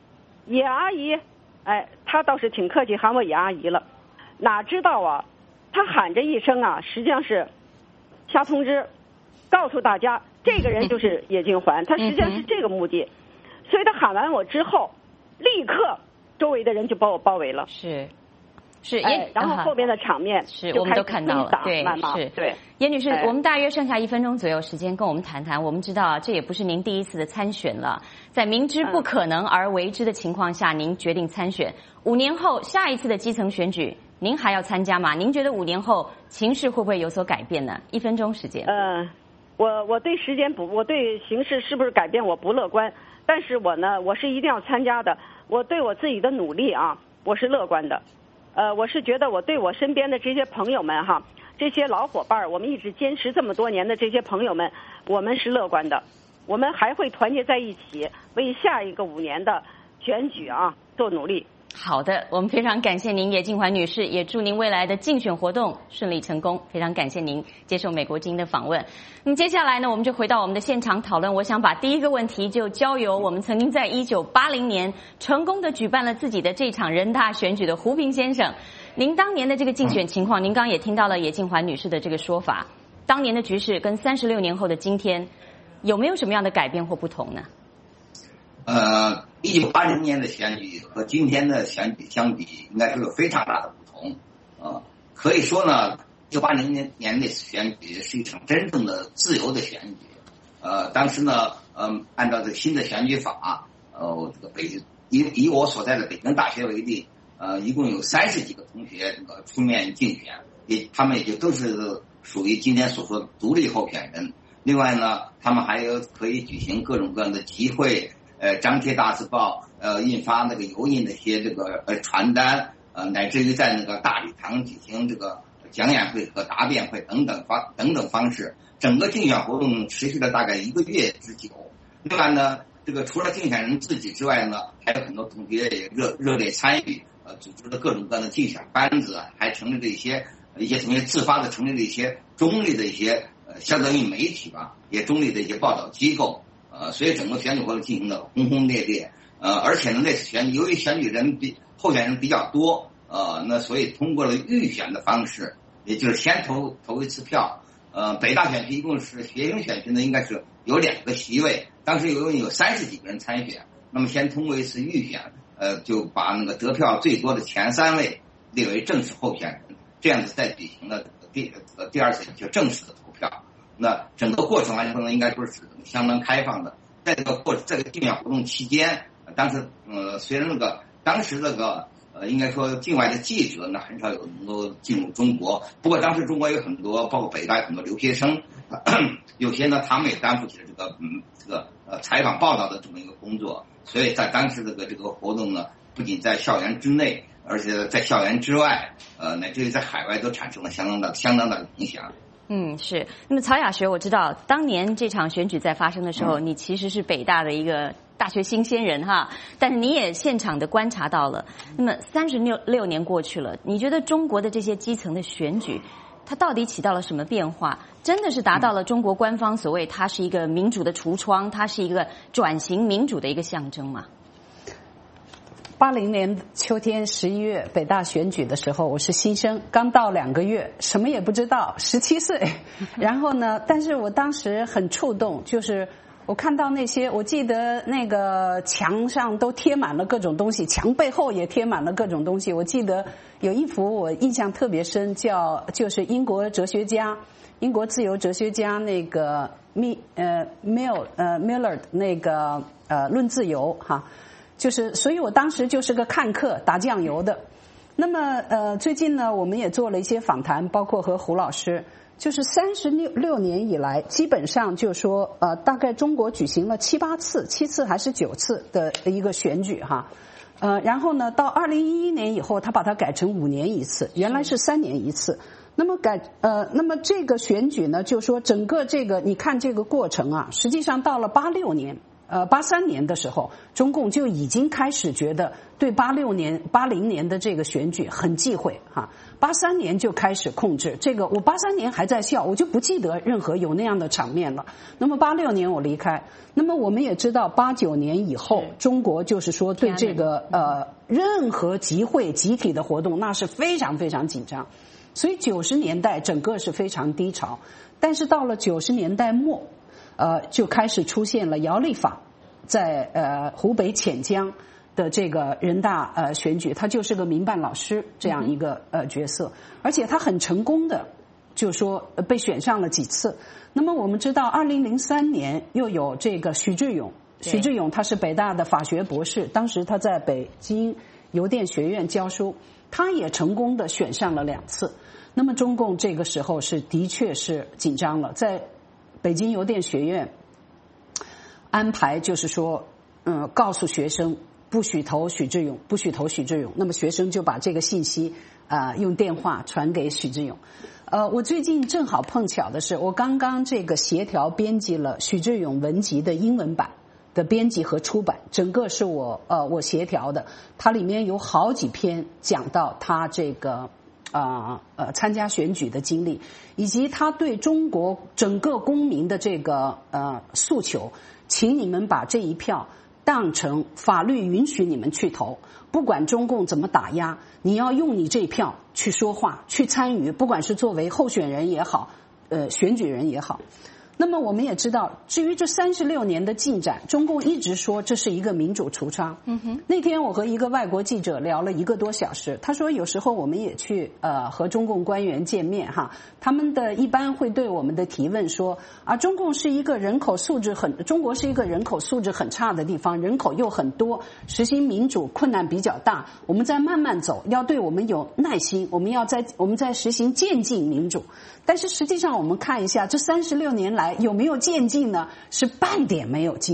“野阿姨”，哎，她倒是挺客气，喊我野阿姨了。哪知道啊，她喊这一声啊，实际上是。下通知，告诉大家，这个人就是叶静环，他实际上是这个目的。所以他喊完我之后，立刻周围的人就把我包围了。 是，是， 哎，然后后边的场面是我们都看到了，对，是， 对。 叶女士，我们大约剩下一分钟左右时间，跟我们谈谈。我们知道这也不是您第一次的参选了，在明知不可能而为之的情况下，您决定参选。五年后下一次的基层选举。您还要参加吗？您觉得五年后情势会不会有所改变呢？一分钟时间。 呃，我我对时间不，我对形势是不是改变我不乐观，但是我呢，我是一定要参加的。我对我自己的努力啊，我是乐观的。呃，我是觉得我对我身边的这些朋友们哈，这些老伙伴，我们一直坚持这么多年的这些朋友们，我们是乐观的。我们还会团结在一起，为下一个五年的选举啊做努力。 好的，我们非常感谢您，叶静环女士，也祝您未来的竞选活动顺利成功。非常感谢您接受美国之音的访问。那么接下来呢，我们就回到我们的现场讨论。我想把第一个问题就交由我们曾经在一九八零年成功的举办了自己的这场人大选举的胡平先生。您当年的这个竞选情况，您刚刚也听到了叶静环女士的这个说法。当年的局势跟三十六年后的今天，有没有什么样的改变或不同呢？ 呃，一九八零年的选举和今天的选举相比，应该是有非常大的不同。呃，可以说呢，一九八零年的选举是一场真正的自由的选举。呃，当时呢，嗯、呃，按照这个新的选举法，呃，这个北以以我所在的北京大学为例，呃，一共有三十几个同学这个出面竞选，也他们也就都是属于今天所说的独立候选人。另外呢，他们还有可以举行各种各样的集会。 呃张贴大字报，呃印发那个油印的一些这个呃传单，呃乃至于在那个大礼堂举行这个讲演会和答辩会等等方等等方式，整个竞选活动持续了大概一个月之久。另外呢，这个除了竞选人自己之外呢，还有很多同学也热热烈参与，呃，组织了各种各样的竞选班子，还成立了一些一些同学自发的成立了一些中立的一些呃，相当于媒体吧，也中立的一些报道机构，呃，所以整个选举活动进行的轰轰烈烈，呃，而且呢，那次选举由于选举人比候选人比较多，呃，那所以通过了预选的方式，也就是先投投一次票，呃，北大选区一共是学生选区呢，应该是有两个席位。当时有有三十几个人参选，那么先通过一次预选，呃，就把那个得票最多的前三位列为正式候选人，这样子再举行了第呃第二次就正式的投票。那整个过程来说呢，应该说是相当开放的。在这个过这个竞选活动期间，当时呃虽然那个当时那个呃应该说境外的记者呢很少有能够进入中国，不过当时中国有很多包括北大有很多留学生，有些呢他们也担负起了这个嗯这个呃采访报道的这么一个工作，所以在当时这个这个活动呢，不仅在校园之内，而且在校园之外，呃乃至于在海外都产生了相当的相当的影响。 嗯，是。那么曹雅学，我知道当年这场选举在发生的时候，嗯、你其实是北大的一个大学新鲜人哈，但是你也现场的观察到了。那么三十六六年过去了，你觉得中国的这些基层的选举，它到底起到了什么变化？真的是达到了中国官方所谓它是一个民主的橱窗，它是一个转型民主的一个象征吗？ 八零年秋天十一月北大选举的时候，我是新生，刚到两个月，什么也不知道，十七岁。然后呢，但是我当时很触动，就是我看到那些，我记得那个墙上都贴满了各种东西，墙背后也贴满了各种东西。我记得有一幅我印象特别深，叫就是英国哲学家，英国自由哲学家那个密呃 Mill 呃 Millard 那个呃论自由哈。就是，所以我当时就是个看客，打酱油的。那么，呃，最近呢，我们也做了一些访谈，包括和胡老师。就是三十六六年以来，基本上就说，呃，大概中国举行了七八次、七次还是九次的一个选举哈。呃，然后呢，到二零一一年以后，他把它改成五年一次，原来是三年一次。那么改呃，那么这个选举呢，就说整个这个，你看这个过程啊，实际上到了八六年。呃，八三年的时候，中共就已经开始觉得对八六年、八零年的这个选举很忌讳哈。八三年就开始控制这个，我八三年还在校，我就不记得任何有那样的场面了。那么八六年我离开，那么我们也知道八九年以后，中国就是说对这个呃任何集会、集体的活动，那是非常非常紧张。所以九十年代整个是非常低潮，但是到了九十年代末。呃，就开始出现了姚立法在呃湖北潜江的这个人大呃选举，他就是个民办老师这样一个呃角色，而且他很成功的，就说被选上了几次。那么我们知道，二零零三年又有这个许志勇，许志勇他是北大的法学博士，当时他在北京邮电学院教书，他也成功的选上了两次。那么中共这个时候是的确是紧张了，在北京邮电学院安排就是说，嗯，告诉学生不许投许志勇，不许投许志勇。那么学生就把这个信息啊、呃、用电话传给许志勇。呃，我最近正好碰巧的是，我刚刚这个协调编辑了许志勇文集的英文版的编辑和出版，整个是我呃我协调的。它里面有好几篇讲到他这个。啊呃参加选举的经历，以及他对中国整个公民的这个呃诉求，请你们把这一票当成法律允许你们去投，不管中共怎么打压，你要用你这一票去说话，去参与，不管是作为候选人也好，呃选举人也好。那么我们也知道，至于这三十六年的进展，中共一直说这是一个民主橱窗。嗯哼。那天我和一个外国记者聊了一个多小时，他说有时候我们也去呃和中共官员见面哈，他们的一般会对我们的提问说啊，中共是一个人口素质很，中国是一个人口素质很差的地方，人口又很多，实行民主困难比较大，我们在慢慢走，要对我们有耐心，我们要在我们在实行渐进民主。但是实际上我们看一下这三十六年来有没有渐进呢？是半点没有进步。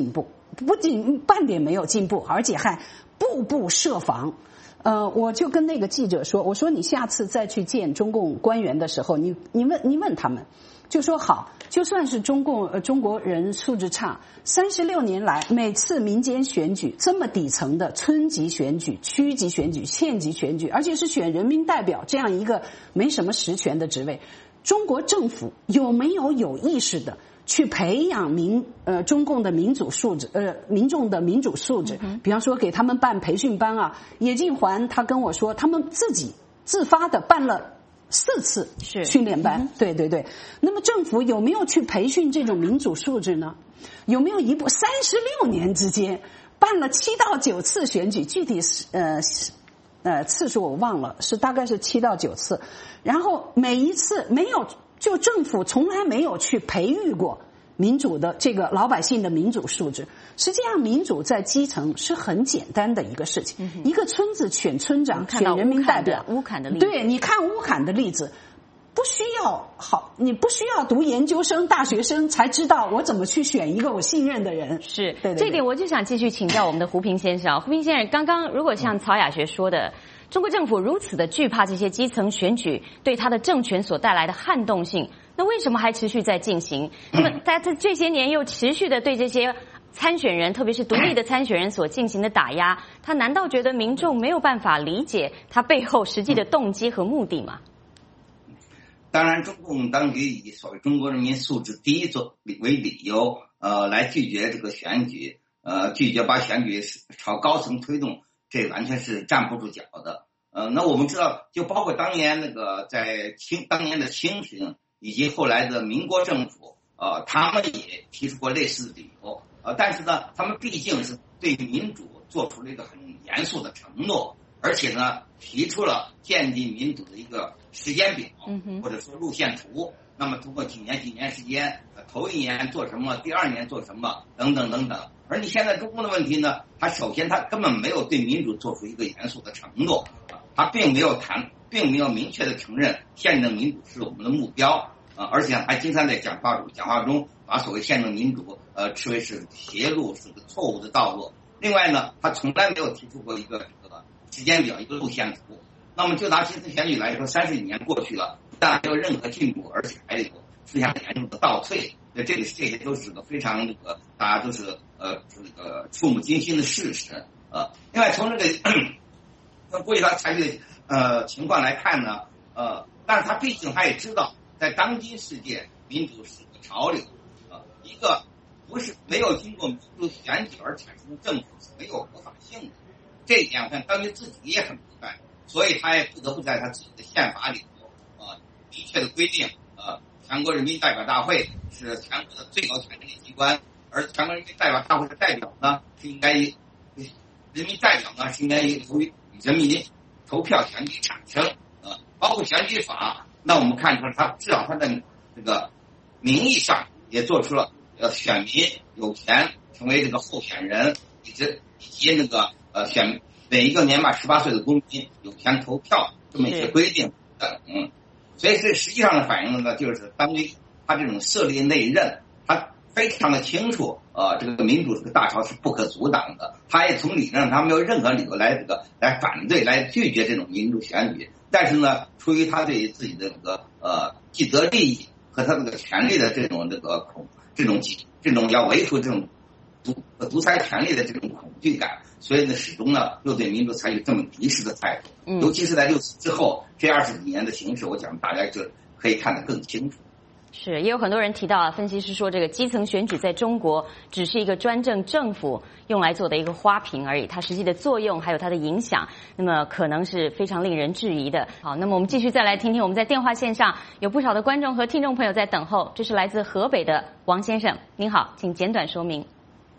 不仅半点没有进步，而且还步步设防。呃，我就跟那个记者说，我说你下次再去见中共官员的时候，你你问你问他们，就说好，就算是中共呃中国人素质差，三十六年来每次民间选举这么底层的村级选举、区级选举、县级选举，而且是选人民代表这样一个没什么实权的职位，中国政府有没有有意识的去培养民呃中共的民主素质呃民众的民主素质，比方说给他们办培训班啊。叶晋环他跟我说，他们自己自发的办了四次训练班，对对对。那么政府有没有去培训这种民主素质呢？有没有一步三十六年之间办了七到九次选举，具体是呃呃次数我忘了，是大概是七到九次，然后每一次没有。就政府从来没有去培育过民主的这个老百姓的民主素质。实际上，民主在基层是很简单的一个事情。嗯、一个村子选村长、选人民代表， 乌坎的例子， 对，你看乌坎的例子，不需要好，你不需要读研究生、大学生才知道我怎么去选一个我信任的人。 是， 对对对， 这点我就想继续请教我们的胡平先生。胡平先生，刚刚如果像曹雅学说的。中国政府如此的惧怕这些基层选举对他的政权所带来的撼动性，那为什么还持续在进行？那么在这这些年又持续的对这些参选人，特别是独立的参选人所进行的打压，他难道觉得民众没有办法理解他背后实际的动机和目的吗？ 当然，中共当局以所谓中国人民素质低作为理由，呃，来拒绝这个选举，呃，拒绝把选举朝高层推动。这完全是站不住脚的。呃，那我们知道，就包括当年那个在清当年的清廷以及后来的民国政府，呃，他们也提出过类似的理由。呃，但是呢，他们毕竟是对民主做出了一个很严肃的承诺，而且呢，提出了建立民主的一个时间表，或者说路线图。那么通过几年几年时间，呃、头一年做什么，第二年做什么，等等等等。而你现在中共的问题呢，他首先他根本没有对民主做出一个严肃的承诺，他并没有谈，并没有明确的承认宪政民主是我们的目标啊，而且还经常在讲话讲话中把所谓宪政民主呃视为是邪路，是个错误的道路。另外呢，他从来没有提出过一个这个时间表，一个路线图。那么就拿基层选举来说，三十几年过去了，不但没有任何进步，而且还有出现了严重的倒退。这个这些都是个非常这个大家都是呃这个触目惊心的事实呃。另外从这个从过去他采取的呃情况来看呢，呃，但是他毕竟他也知道，在当今世界，民主是个潮流，呃，一个不是没有经过民主选举而产生的政府是没有合法性的。这一点，我看当局自己也很明白，所以他也不得不在他自己的宪法里头呃明确的规定，呃。全国人民代表大会是全国的最高权力机关，而全国人民代表大会的代表呢，是应该以人民代表呢是应该由人民投票选举产生。呃，包括选举法，那我们看出来，他至少他的这个名义上也做出了呃选民有权成为这个候选人，以及以及那个呃选每一个年满十八岁的公民有权投票这么一些规定的，嗯。所以这实际上的反映的呢，就是当局他这种设立内任，他非常的清楚，呃，这个民主这个大潮是不可阻挡的。他也从理论上他没有任何理由来这个来反对、来拒绝这种民主选举。但是呢，出于他对自己的这个呃既得利益和他这个权利的这种这个恐这种这种要维护这种独独裁权利的这种恐惧感。所以呢，始终呢又对民主采取这么敌视的态度，嗯、尤其是在六四之后这二十几年的形势，我想大家就可以看得更清楚。 是，也有很多人提到啊，分析师说这个基层选举在中国只是一个专政政府用来做的一个花瓶而已，它实际的作用还有它的影响，那么可能是非常令人质疑的。好，那么我们继续再来听听，我们在电话线上有不少的观众和听众朋友在等候，这是来自河北的王先生，您好，请简短说明。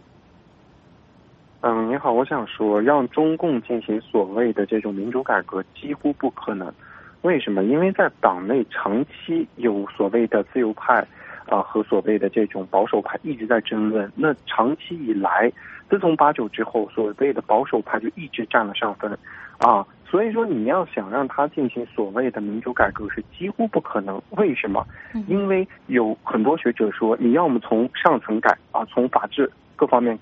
嗯，你好，我想说，让中共进行所谓的这种民主改革几乎不可能。为什么？因为在党内长期有所谓的自由派啊、呃、和所谓的这种保守派一直在争论。那长期以来，自从八九之后，所谓的保守派就一直占了上风啊。所以说，你要想让他进行所谓的民主改革是几乎不可能。为什么？因为有很多学者说，你要么从上层改啊，从法治各方面改。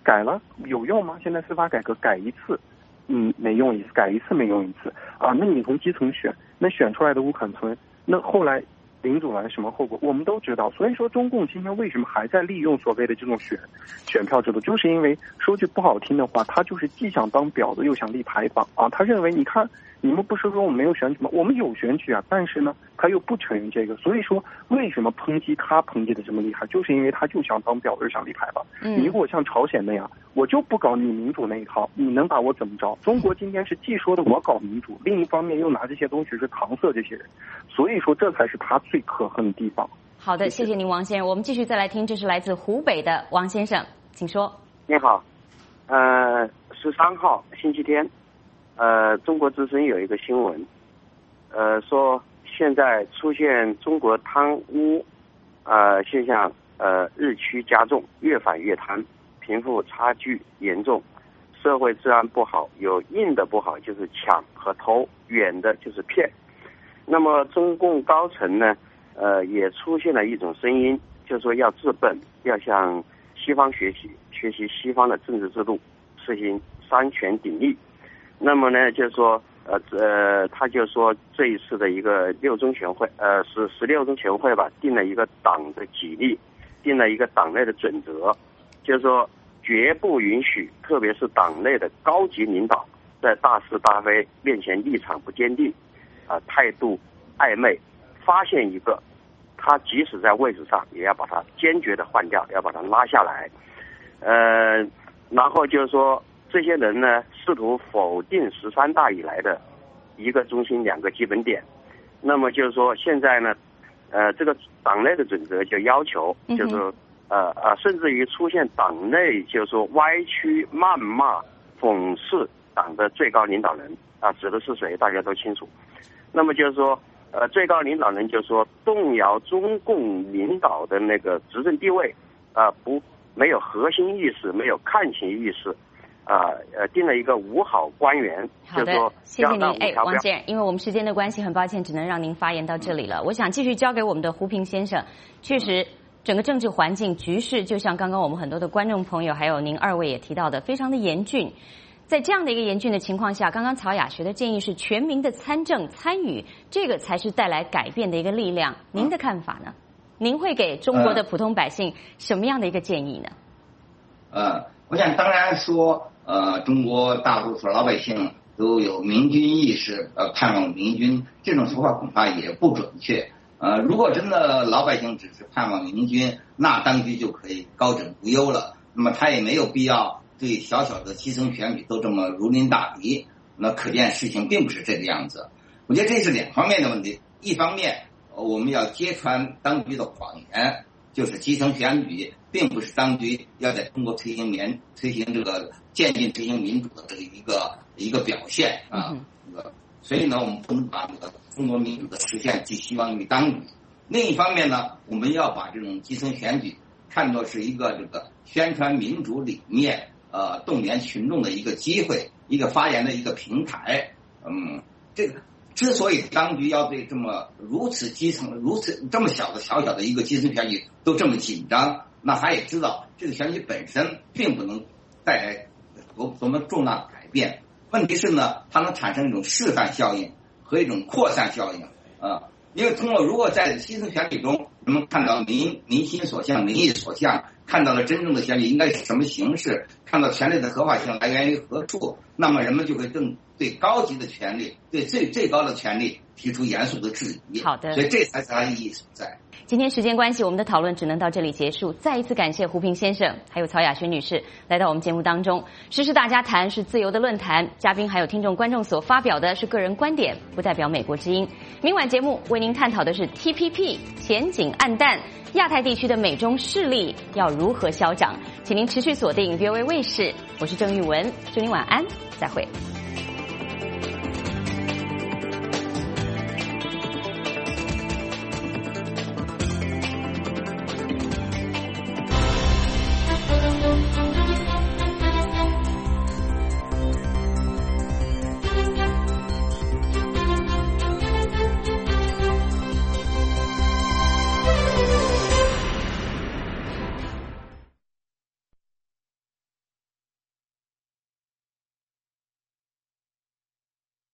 改了有用吗？现在司法改革改一次，嗯，没用一次，改一次没用一次啊。那你从基层选，那选出来的吴坎村，那后来领主来什么后果，我们都知道。所以说，中共今天为什么还在利用所谓的这种选选票制度，就是因为说句不好听的话，他就是既想当婊子又想立牌坊啊。他认为，你看你们不是说我们没有选举吗？我们有选举啊，但是呢，他又不承认这个。所以说，为什么抨击他抨击的这么厉害，就是因为他就想当婊子又想立牌坊。 嗯、 你如果像朝鲜那样，我就不搞你民主那一套，你能把我怎么着？中国今天是既说的我搞民主，另一方面又拿这些东西是搪塞这些人，所以说这才是他最可恨的地方。 好的，谢谢您，王先生。我们继续再来听，这是来自湖北的王先生，请说。 你好，呃，十三号星期天，呃，中国之声有一个新闻，呃，说现在出现中国贪污呃现象，呃日趋加重，越反越贪，贫富差距严重，社会治安不好，有硬的不好就是抢和偷，远的就是骗。那么中共高层呢，呃，也出现了一种声音，就是说要治本，要向西方学习，学习西方的政治制度，实行三权鼎立。那么呢，就是说，呃呃，他就说这一次的一个六中全会，呃，十十六中全会吧，定了一个党的纪律，定了一个党内的准则，就是说绝不允许，特别是党内的高级领导，在大是大非面前立场不坚定，啊、呃，态度暧昧，发现一个，他即使在位置上，也要把他坚决的换掉，要把他拉下来。呃，然后就是说，这些人呢，试图否定十三大以来的一个中心、两个基本点。那么就是说，现在呢，呃，这个党内的准则就要求，就是、嗯、呃呃，甚至于出现党内就是说歪曲、谩骂、讽刺党的最高领导人啊、呃，指的是谁，大家都清楚。那么就是说，呃，最高领导人就是说动摇中共领导的那个执政地位，啊、呃，不没有核心意识，没有看齐意识，啊、呃，呃，定了一个五好官员， 好的， 就是说谢谢您，哎，王先生，因为我们时间的关系，很抱歉，只能让您发言到这里了。我想继续交给我们的胡平先生。确实，整个政治环境局势，就像刚刚我们很多的观众朋友，还有您二位也提到的，非常的严峻。在这样的一个严峻的情况下，刚刚曹雅学的建议是全民的参政参与，这个才是带来改变的一个力量。您的看法呢？您会给中国的普通百姓什么样的一个建议呢？ 呃，我想当然说，呃，中国大多数老百姓都有明君意识，呃，盼望明君，这种说法恐怕也不准确。呃，如果真的老百姓只是盼望明君，那当局就可以高枕无忧了。那么他也没有必要对小小的基层选举都这么如临大敌，那可见事情并不是这个样子。我觉得这是两方面的问题。一方面，我们要揭穿当局的谎言，就是基层选举并不是当局要在中国推行民推行这个渐进推行民主的这个一个一个表现啊。这个所以呢，我们不能把这个中国民主的实现寄希望于当局。另一方面呢，我们要把这种基层选举看作是一个这个宣传民主理念。呃，动员群众的一个机会，一个发言的一个平台。嗯，这个之所以当局要对这么如此基层、如此这么小的小小的一个基层选举都这么紧张，那他也知道这个选举本身并不能带来多多么重大的改变。问题是呢，它能产生一种示范效应和一种扩散效应啊、呃。因为通过如果在基层选举中，人们看到民民心所向、民意所向。看到了真正的选举应该是什么形式，看到权力的合法性来源于何处，那么人们就会更对高级的权力、对最最高的权力提出严肃的质疑。 好的， 所以这才是它的意义所在。 今天时间关系，我们的讨论只能到这里结束。再一次感谢胡平先生还有曹雅轩女士来到我们节目当中。时事大家谈是自由的论坛，嘉宾还有听众观众所发表的是个人观点，不代表美国之音。明晚节目为您探讨的是 T P P 前景暗淡，亚太地区的美中势力要如何消长？请您持续锁定 V O A 卫视，我是郑玉文，祝您晚安，再会。